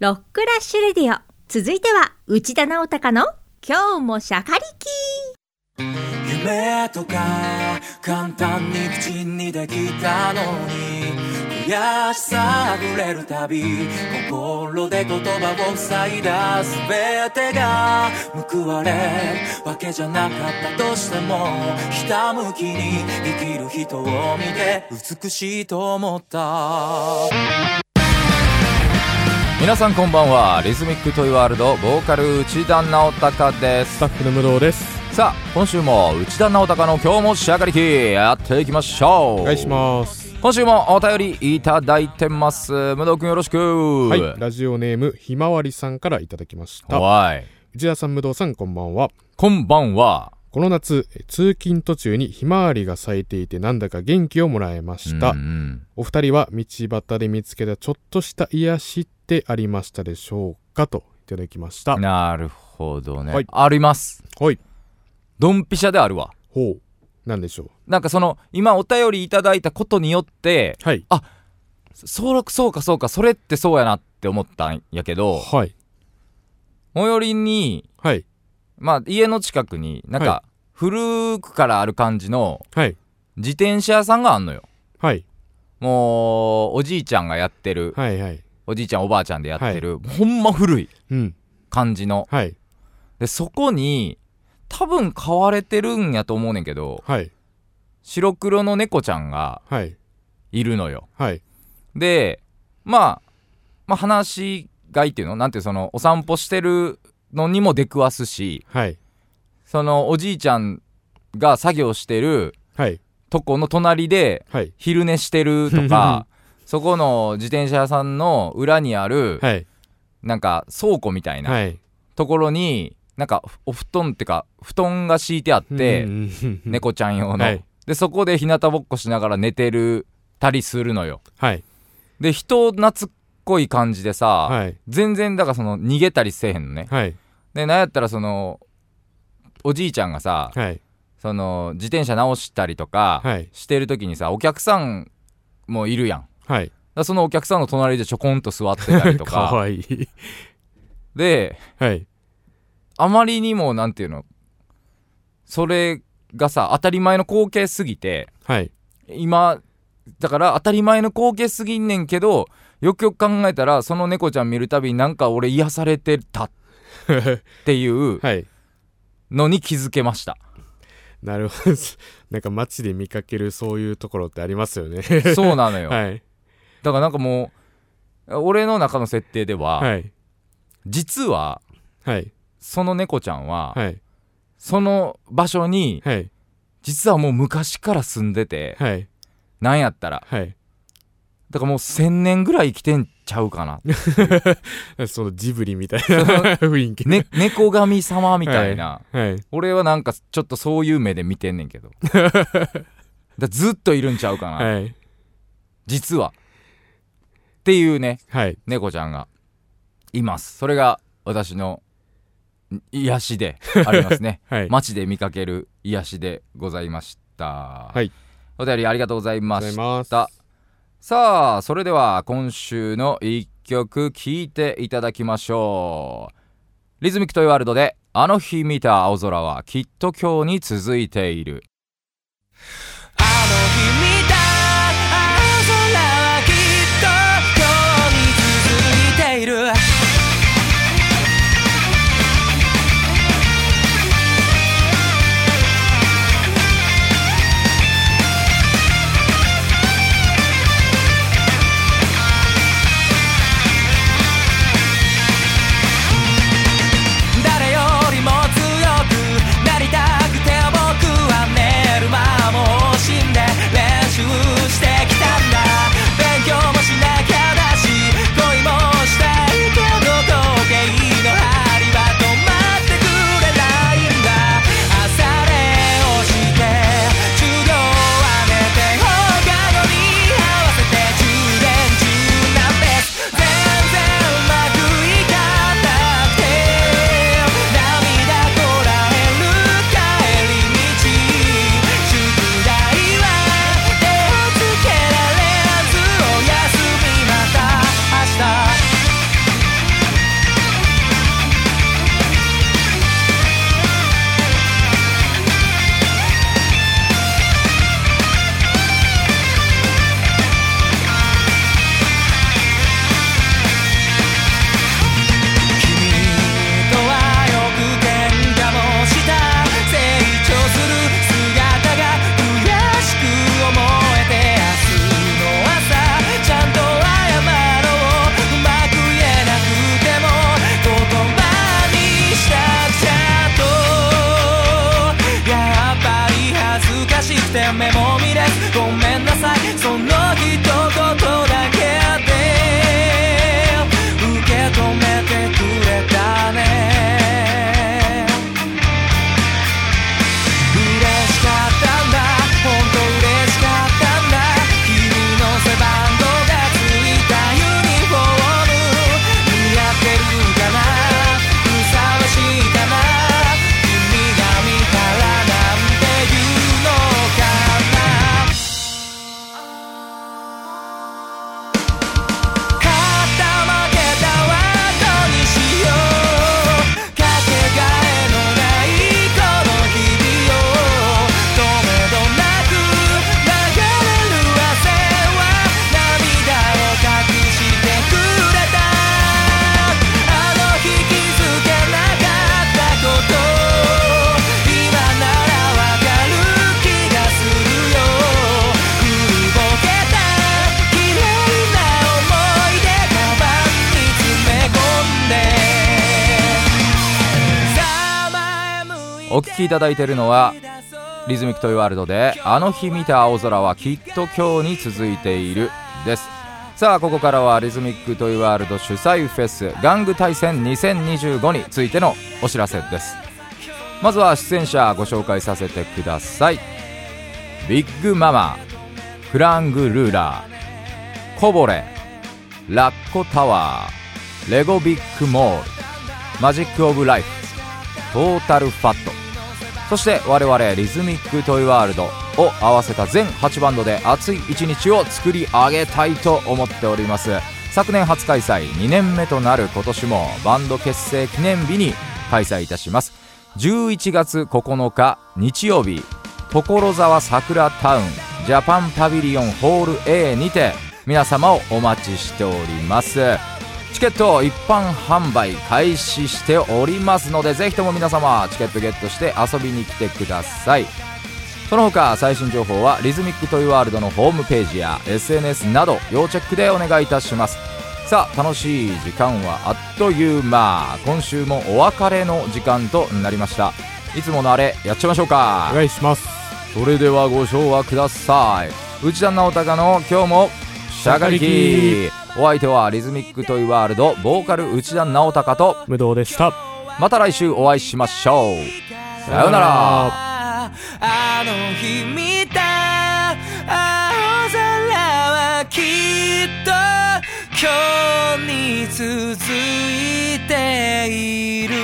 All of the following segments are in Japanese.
ロックラッシュレディオ、続いては内田直隆の今日もシャカリキ。 夢とか簡単に口にできたのに、悔しさあふれるたび心で言葉を塞いだ。全てが報われるわけじゃなかったとしても、ひたむきに生きる人を見て美しいと思った。 皆さんこんばんは。リズミックトイワールドボーカル内田直隆です。 スタッフの武藤です。 さあ今週も内田直隆の今日も仕上がりきやっていきましょう。 お願いします。 今週もお便りいただいてます。武藤くんよろしく。 はい、ラジオネームひまわりさんからいただきました。 はい、 内田さん、武藤さん、こんばんは。 こんばんは。 この夏通勤途中にひまわりが咲いていてなんだか元気をもらえました。お二人は道端で見つけたちょっとした癒しってありましたでしょうか、といただきました。 なるほどね、 はい、 あります。 はい、 ドンピシャであるわ。 ほう、なんでしょう。 なんかその今お便りいただいたことによって、 はい、 あ、そうかそれってそうやなって思ったんやけど、 はい、 最寄りに、 はい、 まあ家の近くになんか古くからある感じの自転車屋さんがあんのよ。はい、もうおじいちゃんがやってる、はいはい、おじいちゃんおばあちゃんでやってる、はい、ほんま古い感じの、はい、でそこに多分飼われてるんやと思うねんけど、はい、白黒の猫ちゃんがいるのよ。はい、でまあ話がいいっていうのなんていう、そのお散歩してるのにも出くわすし、はい、そのおじいちゃんが作業してるとこの隣で昼寝してるとか、はい、そこの自転車屋さんの裏にあるなんか倉庫みたいなところになんかお布団ってか布団が敷いてあって、猫ちゃん用の、はい、でそこで日向ぼっこしながら寝てるたりするのよ。はい、で人懐っこい感じでさ、はい、全然だからその逃げたりせえへんのね。はい、でなんやったらそのおじいちゃんがさ、はい、その自転車直したりとかしてる時にさ、お客さんもいるやん。はい、だそのお客さんの隣でちょこんと座ってたりとか。かわいい。で、はい、あまりにもなんていうの、それがさ当たり前の光景すぎて、はい、今だから当たり前の光景すぎんねんけど、よくよく考えたらその猫ちゃん見るたびになんか俺癒されてたっていうのに気づけました。 なるほど。なんか街で見かけるそういうところってありますよね。 そうなのよ。 はい、 だからなんかもう俺の中の設定では、はい、実は、はい、その猫ちゃんは、はい、その場所に、はい、実はもう昔から住んでて、はい、なんやったら、はい、だからもう1000年ぐらい生きてんちゃうかな。 そのジブリみたいな雰囲気、 ね、猫神様みたいな、 はいはい、 俺はなんかちょっとそういう目で見てんねんけどだずっといるんちゃうかな、はい、実はっていうね、はい、猫ちゃんがいます。それが私の癒しでありますね。はい、街で見かける癒しでございました。はい、お便りありがとうございました。さあそれでは今週の一曲聴いていただきましょう。リズミックトイワールドであの日見た青空はきっと今日に続いている。 あの日見た青空はきっと今日に続いている。してきたんだ。勉強もしなきゃだし恋もしたいけお聞きいただいているのはリズミックトイワールドであの日見た青空はきっと今日に続いているです。さあここからはリズミックトイワールド主催フェス玩具大戦2025についてのお知らせです。まずは出演者ご紹介させてください。ビッグママ、フラングルーラー、コボレ、ラッコタワー、レゴビッグモール、マジックオブライフ、トータルファット、そして我々リズミックトイワールドを合わせた全8バンドで熱い一日を作り上げたいと思っております。昨年初開催、2年目となる今年もバンド結成記念日に開催いたします。11月9日日曜日、所沢桜タウンジャパンパビリオンホール A にて皆様をお待ちしております。チケット一般販売開始しておりますので、ぜひとも皆様チケットゲットして遊びに来てください。その他最新情報はリズミックトイワールドのホームページや SNS など要チェックでお願いいたします。さあ楽しい時間はあっという間、今週もお別れの時間となりました。いつものあれやっちゃいましょうか。 お願いします。 それではご唱和ください。内田直隆の今日もしゃがりき。お相手はリズミックトイワールドボーカル内田直隆と武藤でした。 また来週お会いしましょう。さようなら。 あの日見た青空はきっと今日に続いている。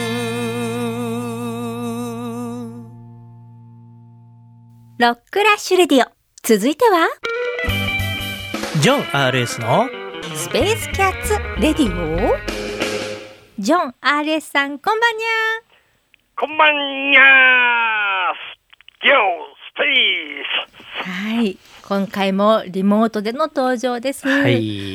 ロックラッシュレディオ、続いてはジョン RS のスペースキャッツレディオ。ジョン RS さん、こんばんにゃ。 こんばんにゃー。ヨースペース。 はい、今回もリモートでの登場です。 はい。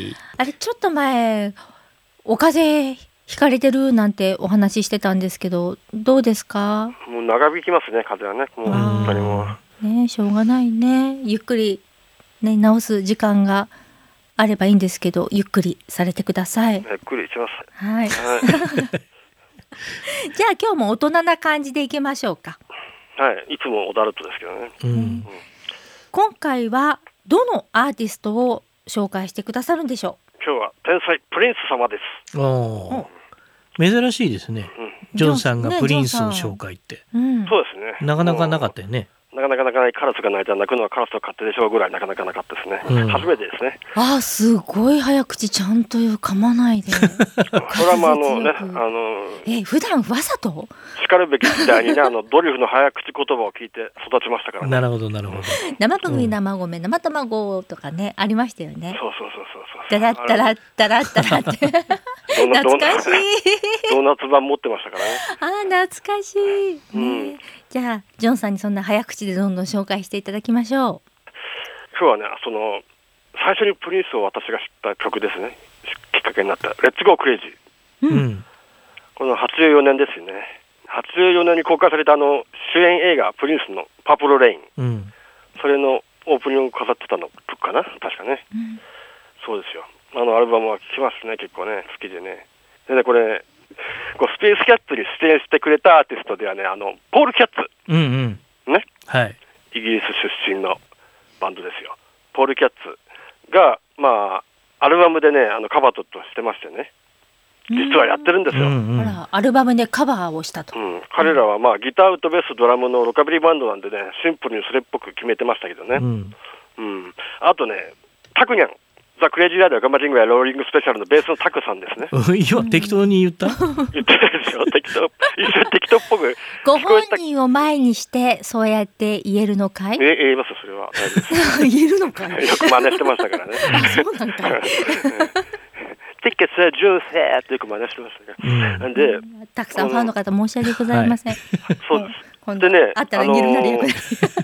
あれちょっと前お風邪ひかれてるなんてお話ししてたんですけど、どうですか？ もう長引きますね、風邪はね。もう本当にもうね、しょうがないね。ゆっくりね、治す時間があればいいんですけど、ゆっくりされてください。 ゆっくりします。 はい。 はいじゃあ今日も大人な感じでいきましょうか。 はい、いつもオダルトですけどね。 今回はどのアーティストを紹介してくださるんでしょう？ 今日は天才プリンス様です。 お珍しいですね、ジョンさんがプリンスを紹介って、 そうですね。 なかなかなかったよね。 なかなかカラスが鳴いたら鳴くのはカラスの勝手でしょうぐらいなかなかなかったですね。初めてですね。 あ、すごい早口ちゃんと噛まないで。 これはまあね、 普段わざとしかるべき時代にね、ドリフの早口言葉を聞いて育ちましたからね。 なるほどなるほど。 生麦生米生卵とかね、ありましたよね。 そう。 ダラッダラッダラッダラって懐かしい。 ドーナツ版持ってましたからね。 懐かしい、ね。じゃあジョンさんにそんな早口でどんどん紹介していただきましょう。 今日はね、最初にプリンスを私が知った曲ですね。きっかけになったレッツゴークレイジー、この84年ですよね。84年に公開された主演映画プリンスのパープルレイン、それのオープニングを飾ってたの曲かな、確かね。そうですよ。アルバムは聴きますね、結構ね、好きでね。でね、これスペースキャッツに出演してくれたアーティストではね、ポール・キャッツ、ね、 はい、 イギリス出身のバンドですよ。ポール・キャッツが、まあ、アルバムでね、カバーとしてましてね、実はやってるんですよ。 アルバムでカバーをしたと。 彼らは、まあ、ギターとベースドラムのロカビリーバンドなんでね、シンプルにそれっぽく決めてましたけどね。あとね、タクニャン、ザ・クレイジー・ライダー・ガンバリングやローリングスペシャルのベースのタクさんですね。 今適当に言った言ってるでしょ。適当っぽくご本人を前にしてそうやって言えるのかい？ 言えますそれは。 言えるのかい？ よく真似してましたからね。 そうなんかい。 ティケツジュースってよく真似してましたね。で、 たくさんファンの方申し訳ございません。 そうです。でね、 あったら言えるならよくない。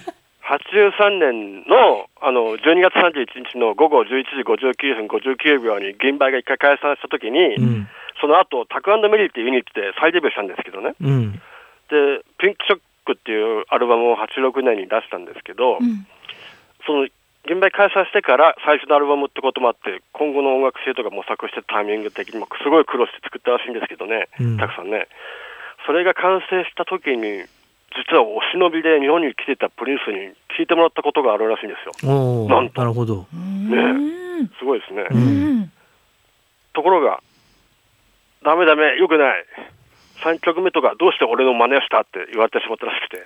83年の12月31日の午後11時59分59秒に現場が一回解散したときに、その後タク&メリーっていうユニットで再デビューしたんですけどね。で、ピンクショックっていうアルバムを86年に出したんですけど、その現場解散してから最初のアルバムってこともあって、今後の音楽性とか模索してタイミング的にもすごい苦労して作ったらしいんですけどね、たくさんね。それが完成した時に実はお忍びで日本に来てたプリンスに聞いてもらったことがあるらしいんですよ。 なるほど、 ね、すごいですね。ところがダメよくない、3曲目とかどうして俺の真似をしたって言われてしまったらしくて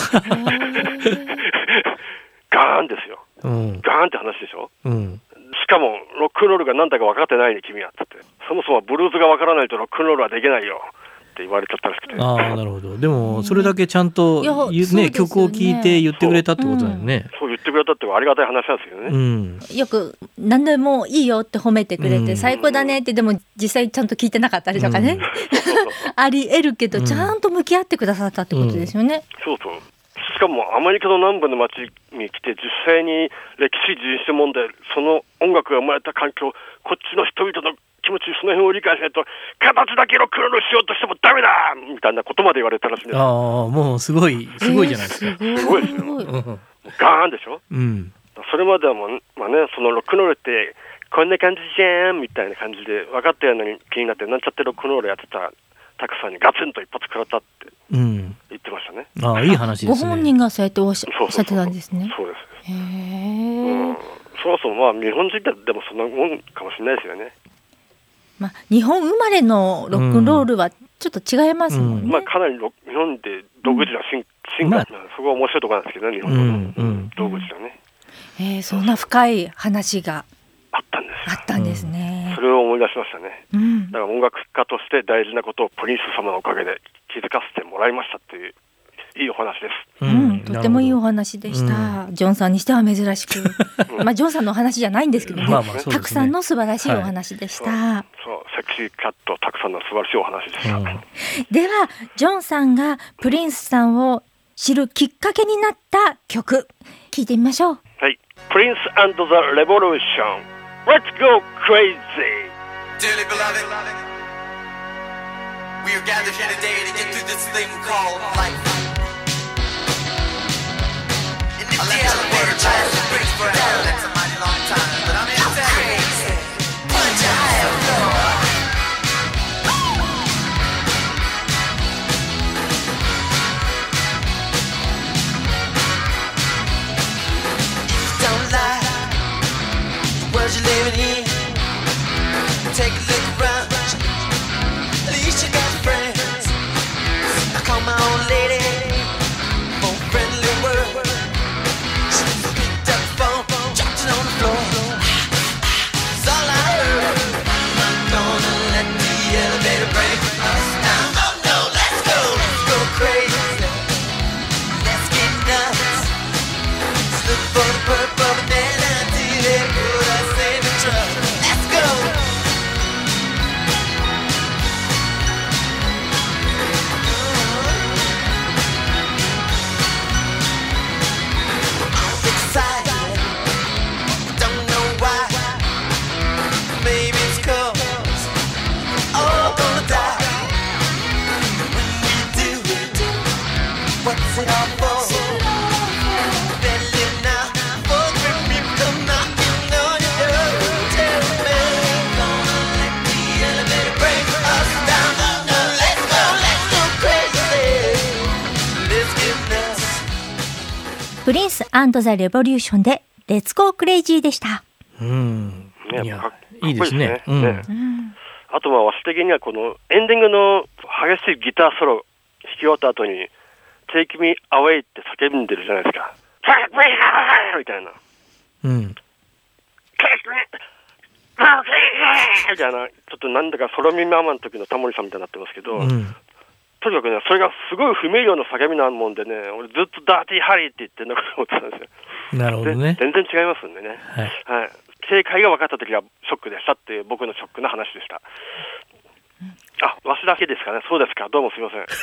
ガーンですよ、ガーンって話でしょ、しかもロックンロールが何だか分かってないね君はって言って、そもそもブルーズが分からないとロックンロールはできないよって言われちゃったらしくて。 なるほど。でもそれだけちゃんと、ね、曲を聴いて言ってくれたってことだよね。 そう言ってくれたってありがたい話なんですけどね、 よく何でもいいよって褒めてくれて、最高だねって、でも実際ちゃんと聞いてなかったりとかね、あり得るけど、ちゃんと向き合ってくださったってことですよね。 そうしかもアメリカの南部の町に来て実際に歴史人種問題、その音楽が生まれた環境、こっちの人々の気持ち、その辺を理解しないと形だけロックンロールしようとしてもダメだみたいなことまで言われたらしいんです。 もうすごいじゃないですか。 すごいですよガーンでしょ、それまではもう、そのロックンロールってこんな感じじゃんみたいな感じで分かったような気になって、なんちゃってロックンロールやってたたくさんにガツンと一発食らったって言ってましたね。 いい話ですね。 ご本人がそうやっておっしゃってたんですね。 そうです。そもそも日本人でもそんなもんかもしれないですよね。 日本生まれのロックンロールはちょっと違いますもんね。 かなり日本で独自な進化、そこは面白いところなんですけどね、日本の独自だね。 そんな深い話があったんですね。それを思い出しましたね。だから音楽家として大事なことをプリンス様のおかげで気づかせてもらいましたっていういいお話です。 とてもいいお話でした。ジョンさんにしては珍しくジョンさんのお話じゃないんですけどね、たくさんの素晴らしいお話でした。 セクシーキャット、たくさんの素晴らしいお話でした。 ではジョンさんがプリンスさんを知るきっかけになった曲、聞いてみましょう。 はい、プリンス&ザ・レボリューション、Let's go crazy! Dearly beloved, we are gathered here today to get through this thing called life. And if the elevator tries to break forever, that's a mighty long time, but I'm here to tell you, put your higher floor. Don't lie, the world you're living in. Take a look around, at least you got friends. I call my old lady for a friendly word. She picked up the phone, dropped it on the floor. It's all I heard. I'm not gonna let the elevator break us down. Oh no, let's go crazy. Let's get nuts. Let's look for the purple banana till they put us in the truck. Let's go. What's it all for? Better live now before the grim reaper come knocking on your door. Tell me, gonna let the elevator break us down. Oh no, let's go crazy. Let's get nuts. プリンス&ザ・レボリューションでレッツゴークレイジーでした。 いや、いいですね。 あとは私的にはこのエンディングの激しいギターソロ弾き終わった後にTake me away って叫んでるじゃないですか。Take me away みたいな。Take me away みたいな、ちょっとなんだかソロミママの時のタモリさんみたいになってますけど、とにかくね、それがすごい不明瞭の叫びなもんでね、俺ずっとダーティーハリーって言ってんのかと思ってたんですよ。 なるほどね。 全然違いますんでね。はい。正解が分かった時はショックでしたっていう僕のショックな話でした。わしだけですかね。そうですか。どうもすみません。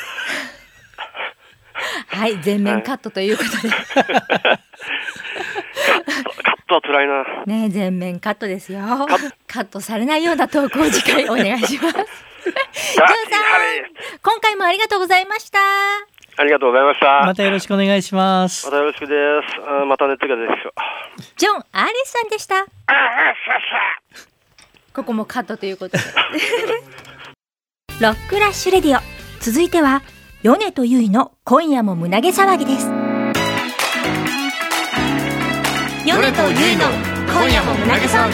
はい、全面カットということで、 カットは辛いなね。全面カットですよ。カットされないような投稿次回お願いします。ジョンさん、今回もありがとうございました。 ありがとうございました。 またよろしくお願いします。 またよろしくです。またネットが出てきそう。 ジョン・アーレスさんでした。ここもカットということでロックラッシュレディオ、続いてはヨネとユイの今夜も胸毛騒ぎです。ヨネとユイの今夜も胸毛騒ぎ。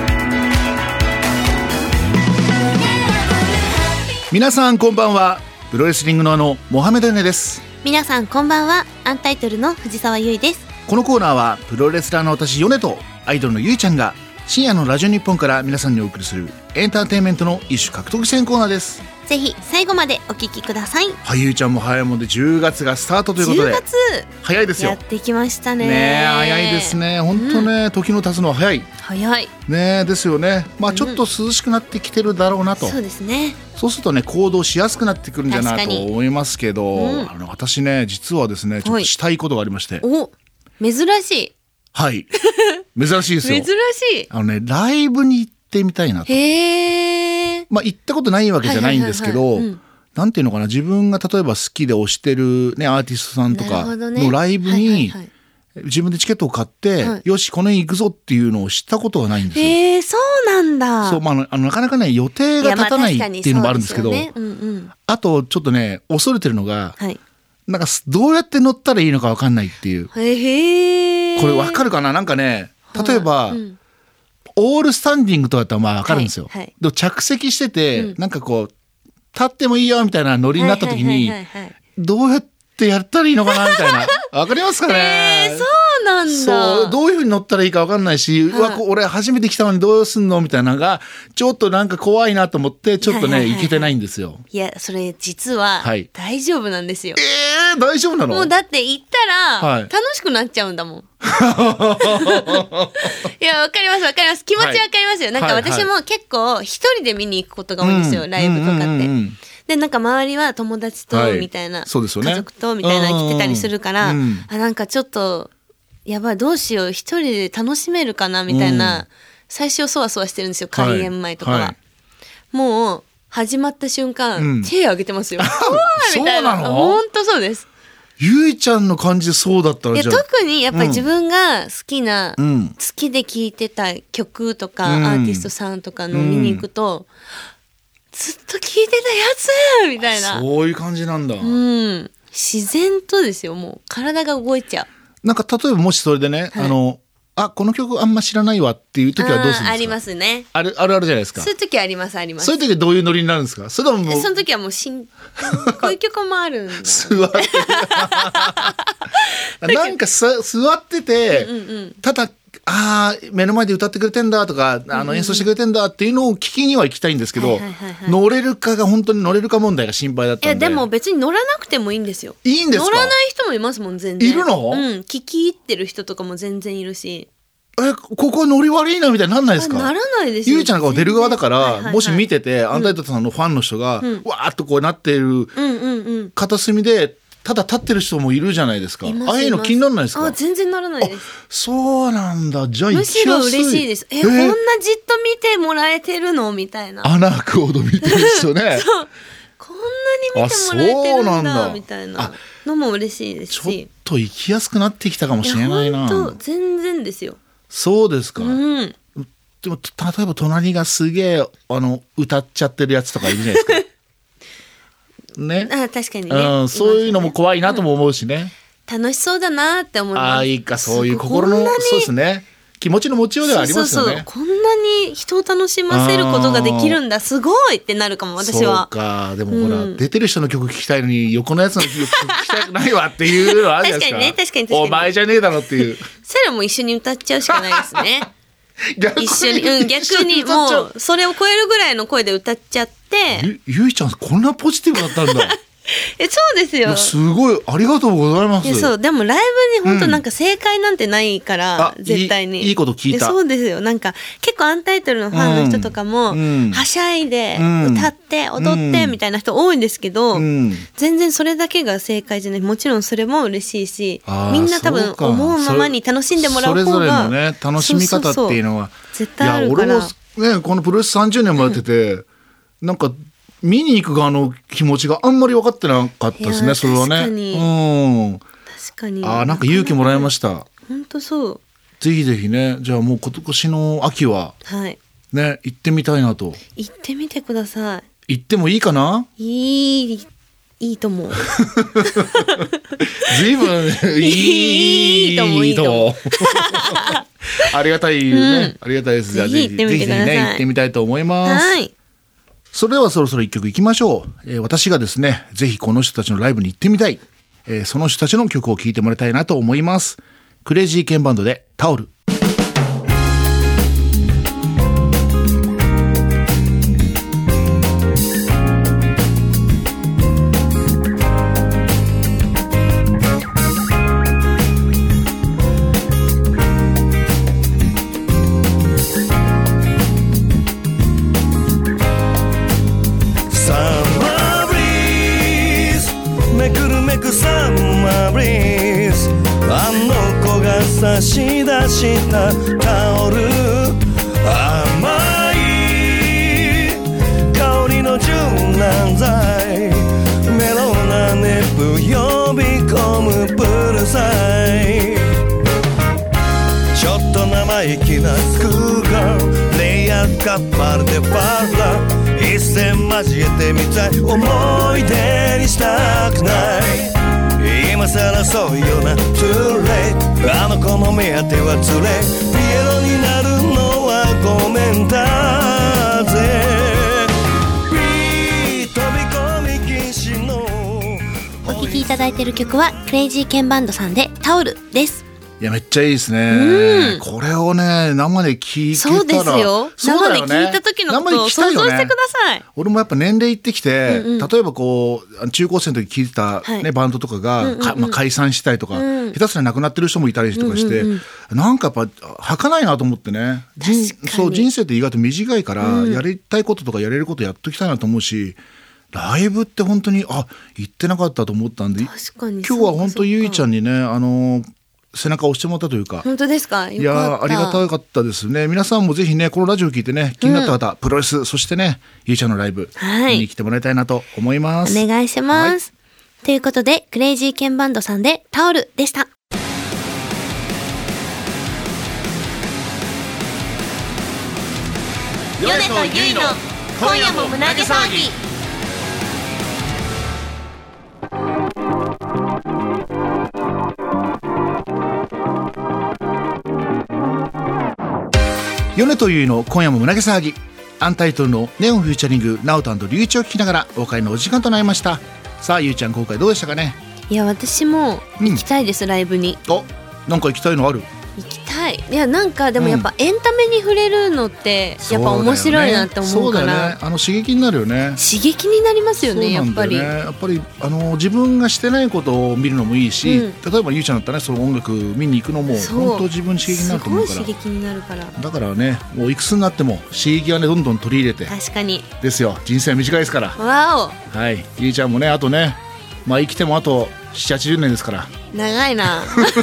皆さんこんばんは。プロレスリングのモハメドヨネです。 皆さんこんばんは。アンタイトルの藤沢優衣です。 このコーナーはプロレスラーの私ヨネとアイドルのゆいちゃんが深夜のラジオ日本から皆さんにお送りするエンターテインメントの一種格闘技戦コーナーです。 ぜひ最後までお聞きください。 はい、ゆいちゃんも早いもんで10月がスタートということで 10月早いですよ。 やってきましたね。 ねえ早いですね。本当ね、時の経つのは早い。 早いねえですよね。まあちょっと涼しくなってきてるだろうなと、 そうですね。 そうするとね行動しやすくなってくるんじゃないと思いますけど、私ね実はですねちょっとしたいことがありまして。 お、珍しい。 はい珍しいですよ。 珍しい。 ライブに行ってみたいなと。 へー。 まあ行ったことないわけじゃないんですけど、なんていうのかな、自分が例えば好きで推してるねアーティストさんとかのライブに自分でチケットを買って、よしこの日行くぞっていうのを知ったことがないんですよ。 そうなんだ。 そう、まあ、なかなかね予定が立たないっていうのもあるんですけど、あとちょっとね恐れてるのが、なんかどうやって乗ったらいいのか分かんないっていう。これ分かるかな。なんかね例えば、オールスタンディングとかだったらまあ分かるんですよ。でも着席してて、なんかこう立ってもいいよみたいなノリになった時にどうやってやったらいいのかなみたいな分かりますかね。 そうなんだ。 そう、どういう風に乗ったらいいか分かんないし、俺初めて来たのにどうすんのみたいなのがちょっとなんか怖いなと思ってちょっとね行けてないんですよ。 いやそれ実は大丈夫なんですよ。 大丈夫なの？ もうだって行ったら楽しくなっちゃうんだもん。いやわかりますわかります。気持ちわかりますよ。なんか私も結構一人で見に行くことが多いんですよ、ライブとかって。でなんか周りは友達とみたいな、家族とみたいな来てたりするから、なんかちょっとやばいどうしよう一人で楽しめるかなみたいな、最初そわそわしてるんですよ、開演前とかは。もう始まった瞬間、手挙げてますよ。みたいな。本当そうです。 ゆいちゃんの感じそうだったら。 いや特にやっぱり自分が好きな、好きで聴いてた曲とか、アーティストさんとかの見に行くと、ずっと聴いてたやつみたいな。 そういう感じなんだ。 自然とですよ。もう体が動いちゃう。 なんか例えばもしそれでね、この曲あんま知らないわっていう時はどうするんですか？ ありますね。 あるじゃないですか。 そういう時ありますあります。 そういう時はどういうノリになるんですか？それとももうその時はもうこういう曲もあるんだ。 座ってなんか座ってて、ただ目の前で歌ってくれてんだとか演奏してくれてんだっていうのを聞きには行きたいんですけど、乗れるかが本当に乗れるか問題が心配だったんで。 いやでも別に乗らなくてもいいんですよ。 いいんですか？ 乗らない人もいますもん全然。 いるの？ 聞き入ってる人とかも全然いるし。 ここ乗り悪いなみたいになんないですか？ ならないですよ。 ゆいちゃんが出る側だから、もし見ててアンタイトルさんのファンの人がわーっとこうなっている片隅でただ立ってる人もいるじゃないですか。ああいうの気にならないですか？ 全然ならないです。 そうなんだ。じゃあむしろ嬉しいです。こんなじっと見てもらえてるのみたいな。 穴開くほど見てる人ね。 そう。こんなに見てもらえてるんだみたいなのも嬉しいですし。 ちょっと行きやすくなってきたかもしれないな。 本当全然ですよ。そうですか。 でも例えば隣がすげえ歌っちゃってるやつとかいるじゃないですか。ね。 確かにね。 そういうのも怖いなとも思うしね。 楽しそうだなって思います。 いいか、そういう心のそうですね。気持ちの持ちようではありますよね。 そうこんなに人を楽しませることができるんだ、すごいってなるかも私は。 そうか。でもほら、出てる人の曲聴きたいのに横のやつの曲聴きたくないわっていうのはあるじゃないですか。 確かに。 お前じゃねえだろっていう。 それも一緒に歌っちゃうしかないですね。一緒に逆にもうそれを超えるぐらいの声で歌っちゃって。 ゆいちゃんこんなポジティブだったんだ。 そうですよ。 すごいありがとうございます。 そうでもライブに本当なんか正解なんてないから、絶対にいいこと聞いた。 そうですよ。なんか結構アンタイトルのファンの人とかも、はしゃいで、歌って踊ってみたいな人多いんですけど、全然それだけが正解じゃない。もちろんそれも嬉しいし、みんな多分思うままに楽しんでもらう方がそれぞれのね楽しみ方っていうのは絶対あるから。 いや俺もねこのプロレス30年もやってて、なんか見に行く側の気持ちがあんまり分かってなかったですね。それはね。 確かに。 なんか勇気もらいました。 本当そう。 ぜひぜひね。じゃあもう今年の秋はね行ってみたいなと。 行ってみてください。行ってもいいかな？ いいいいと思う。 ずいぶんいいと思う。ありがたいね、ありがたいです。じゃあぜひね行ってみたいと思います。はい。それではそろそろ一曲いきましょう。私がですねぜひこの人たちのライブに行ってみたい、その人たちの曲を聴いてもらいたいなと思います。クレイジーケンバンドでタオル。 差し出したタオル、甘い香りの柔軟剤、メロンな熱風呼び込むプールサイ、ちょっと生意気なスクーガー、レイヤーカップまるでファラ、一線交えてみたい、思い出にしたくない、今さらそういうようなトゥーレイ、あの子の目当てはズレ、ピエロになるのはごめんだぜ、飛び込み禁止の。 お聴きいただいている曲はクレイジーケンバンドさんでタオルです。 いやめっちゃいいですね、これをね生で聞いてたら、 そうですよ、生で聞いた時のことを想像してください。 俺もやっぱ年齢いってきて、例えばこう中高生の時聞いてた、バンドとかが、解散したりとか、下手すら亡くなってる人もいたりとかして、なんかやっぱ儚いなと思ってね。そう人生って意外と短いから、やりたいこととかやれることやっときたいなと思うし、ライブって本当に行ってなかったと思ったんで、今日は本当ゆいちゃんにね背中を押してもらったというか。 本当ですか。 いやありがたかったですね。皆さんもぜひねこのラジオ聞いてね気になった方、プロレスそしてねゆいちゃんのライブ、見に来てもらいたいなと思います。 お願いします、ということでクレイジーケンバンドさんでタオルでした。 ヨネとユイの今夜も胸毛騒ぎ。 ヨネとユイの今夜も胸毛騒ぎ、アンタイトルのネオンフューチャリングナオト&リュウイチを聞きながらお別れのお時間となりました。さあゆいちゃん今回どうでしたかね。 いや私も行きたいです、ライブに。 なんか行きたいのある？ 行きたい。いやなんかでもやっぱエンタメに触れるのってやっぱ面白いなって思うから、 そうだよね、刺激になるよね。 刺激になりますよね、やっぱり。 やっぱり自分がしてないことを見るのもいいし、例えばゆうちゃんだったらねその音楽見に行くのも本当自分に刺激になると思うから、 すごい刺激になるから。 だからねもういくつになっても刺激はねどんどん取り入れて。 確かにですよ、人生は短いですから。 わお。 はい、ゆうちゃんもねあとね生きてもあと7、80年ですから。 長いな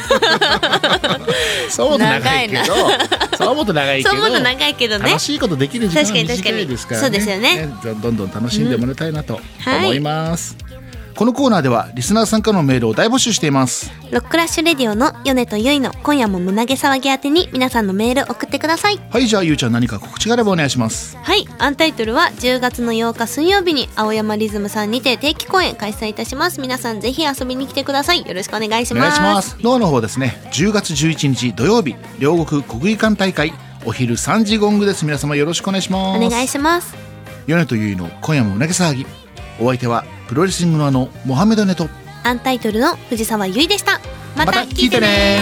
そうもと長いけどそうもと長いけどね、 楽しいことできる時間は短いですからね。 そうですよね。 どんどん楽しんでもらいたいなと思います、このコーナーではリスナーさんからのメールを大募集しています。 ロックラッシュレディオのヨネとユイの今夜も胸毛騒ぎ宛てに皆さんのメール送ってください。 はい、じゃあゆうちゃん何か告知があればお願いします。 はい、アンタイトルは10月の8日水曜日に青山リズムさんにて定期公演開催いたします。皆さんぜひ遊びに来てください。よろしくお願いします。 お願いします。ノアの方ですね、10月11日土曜日両国国技館大会お昼3時ゴングです。皆様よろしくお願いします。 お願いします。 ヨネとユイの今夜も胸毛騒ぎ、お相手はプロレスリングのモハメドネとアンタイトルの藤沢優衣でした。また聞いてね。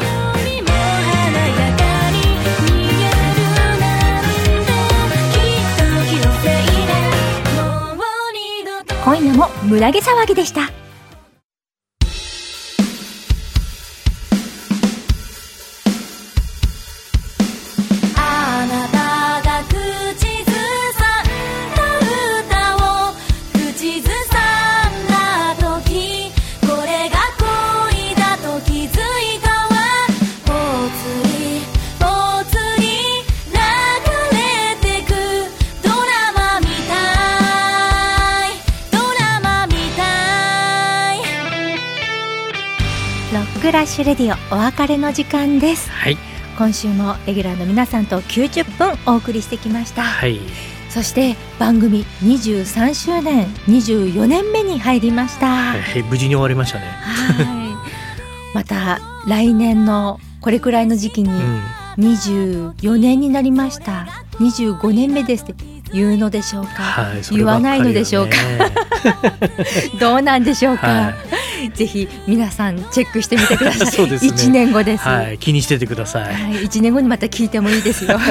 今夜も胸毛騒ぎでした。ロックラッシュレディオお別れの時間です。 はい、 今週もレギュラーの皆さんと90分お送りしてきました。 はい、 そして番組23周年24年目に入りました。 無事に終わりましたね。 また来年のこれくらいの時期に24年になりました、25年目ですって言うのでしょうか、言わないのでしょうかどうなんでしょうか、ぜひ皆さんチェックしてみてください。そうですね、1年後です、 気にしててください、 1年後にまた聞いてもいいですよ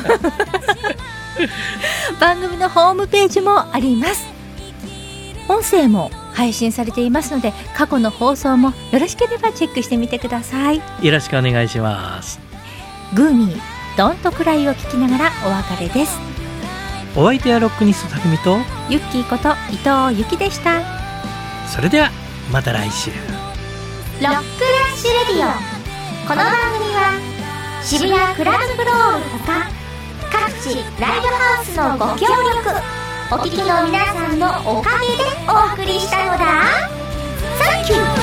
番組のホームページもあります。音声も配信されていますので、過去の放送もよろしければチェックしてみてください。 よろしくお願いします。 グーミードントクライを聞きながらお別れです。 お相手はロックニストたくみとユッキーこと伊藤由紀でした。 それではまた来週。 ロックラッシュレディオ、この番組は渋谷クラブフロールほか各地ライブハウスのご協力、お聞きの皆さんのおかげでお送りしたのだ。サンキュー。